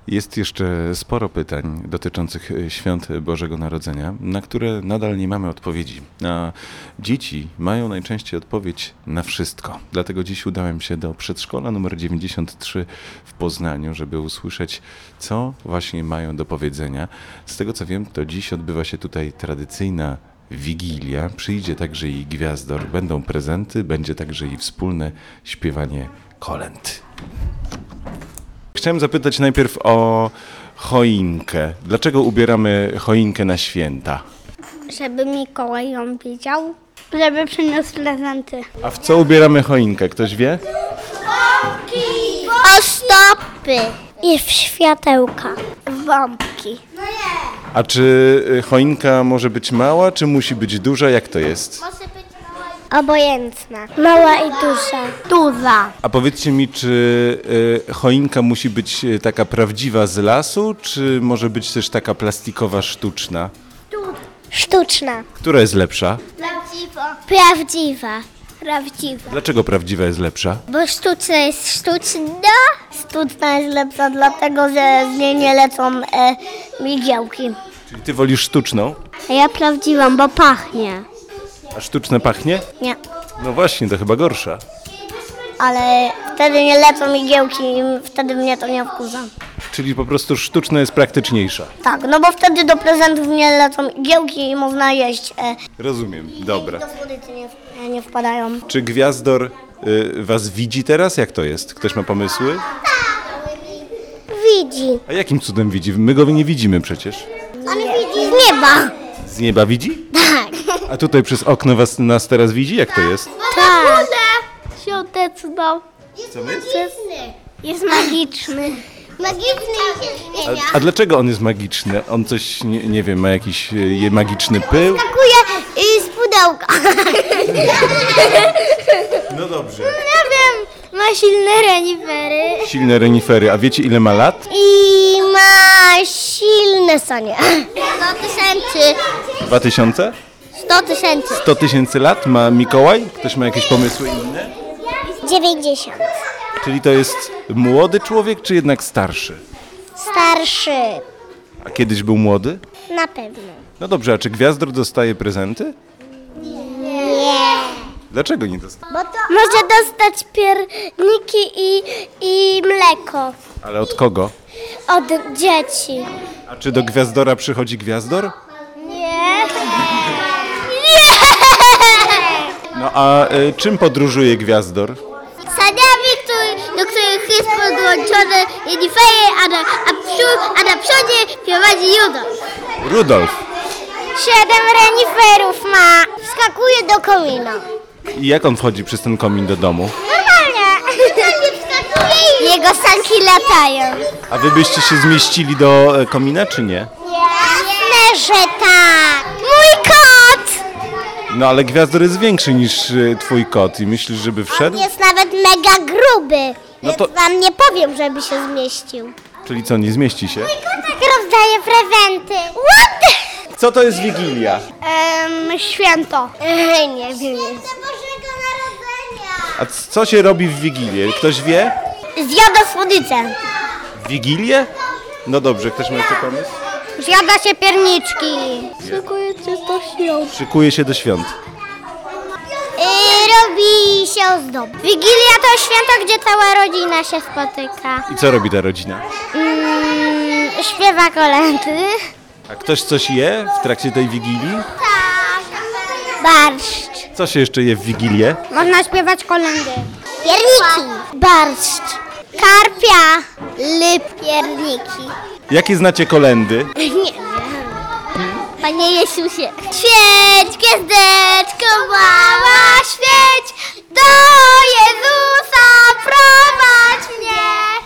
Jest jeszcze sporo pytań dotyczących świąt Bożego Narodzenia, na które nadal nie mamy odpowiedzi. A dzieci mają najczęściej odpowiedź na wszystko. Dlatego dziś udałem się do przedszkola numer 93 w Poznaniu, żeby usłyszeć, co właśnie mają do powiedzenia. Z tego co wiem, to dziś odbywa się tutaj tradycyjna Wigilia. Przyjdzie także i gwiazdor, będą prezenty, będzie także i wspólne śpiewanie kolęd. Chciałem zapytać najpierw o choinkę. Dlaczego ubieramy choinkę na święta? Żeby Mikołaj ją widział, żeby przyniósł prezenty. A w co ubieramy choinkę? Ktoś wie? Ozdobby i w światełka, w bombki. A czy choinka może być mała, czy musi być duża? Jak to jest? Obojętna. Mała i duża. Duża. A powiedzcie mi, czy choinka musi być taka prawdziwa z lasu, czy może być też taka plastikowa, sztuczna? Sztuczna. Która jest lepsza? Prawdziwa. Prawdziwa. Dlaczego prawdziwa jest lepsza? Bo sztuczna jest sztuczna. Sztuczna jest lepsza dlatego, że z niej nie lecą migiełki. Czyli ty wolisz sztuczną? A ja prawdziwą, bo pachnie. A sztuczne pachnie? Nie. No właśnie, to chyba gorsza. Ale wtedy nie lecą migiełki i wtedy mnie to nie wkurza. Czyli po prostu sztuczna jest praktyczniejsza. Tak, no bo wtedy do prezentów nie lecą igiełki i można jeść. Rozumiem, dobra. Do słodyczy nie wpadają. Czy gwiazdor was widzi teraz? Jak to jest? Ktoś ma pomysły? Widzi. A jakim cudem widzi? My go nie widzimy przecież. On widzi z nieba. Z nieba widzi? Tak. A tutaj przez okno nas teraz widzi? Jak to jest? Tak. Świąteczną. Co my? Jest magiczny. Magiczny. A dlaczego on jest magiczny? On coś, nie wiem, ma jakiś magiczny pył? Skakuje z pudełka. No dobrze. Nie wiem. Ma silne renifery. Silne renifery. A wiecie ile ma lat? I ma silne sanie. 100 000. 2000? 100 000. 100 000 lat ma Mikołaj? Ktoś ma jakieś pomysły inne? 90. Czyli to jest młody człowiek, czy jednak starszy? Starszy. A kiedyś był młody? Na pewno. No dobrze, a czy gwiazdor dostaje prezenty? Nie. Dlaczego nie dostaje? Może dostać pierniki i mleko Ale od kogo? od dzieci. A czy do gwiazdora przychodzi gwiazdor? Nie. No a czym podróżuje gwiazdor? Saniami, do których jest podłączone renifery, a na przodzie prowadzi Rudolf. Rudolf. 7 reniferów ma. Wskakuje do komina. I jak on wchodzi przez ten komin do domu? Normalnie. Jego sanki latają. A wy byście się zmieścili do komina, czy nie? Jasne, że tak. Mój kot! No ale gwiazdor jest większy niż twój kot i myślisz, żeby wszedł? Jest nawet mega gruby. No to- Więc wam nie powiem, żeby się zmieścił. Czyli co, nie zmieści się? Kotek rozdaje prezenty. What? Co to jest Wigilia? Święto. Nie wiem. Święto Bożego Narodzenia. A co się robi w Wigilię? Ktoś wie? Zjada słodycze. W Wigilię? No dobrze, ktoś ma jeszcze pomysł? Zjada się pierniczki. Szykuje się do świąt. Szykuje się do świąt. Robi się ozdob. Wigilia to święto, gdzie cała rodzina się spotyka. I co robi ta rodzina? Śpiewa kolędy. A ktoś coś je w trakcie tej Wigilii? Tak. Barszcz. Co się jeszcze je w Wigilię? Można śpiewać kolędy. Pierniki. Barszcz. Karpia. Lub pierniki. Jakie znacie kolędy? Nie wiem. Panie Jezusie. Świeć, gwiazdo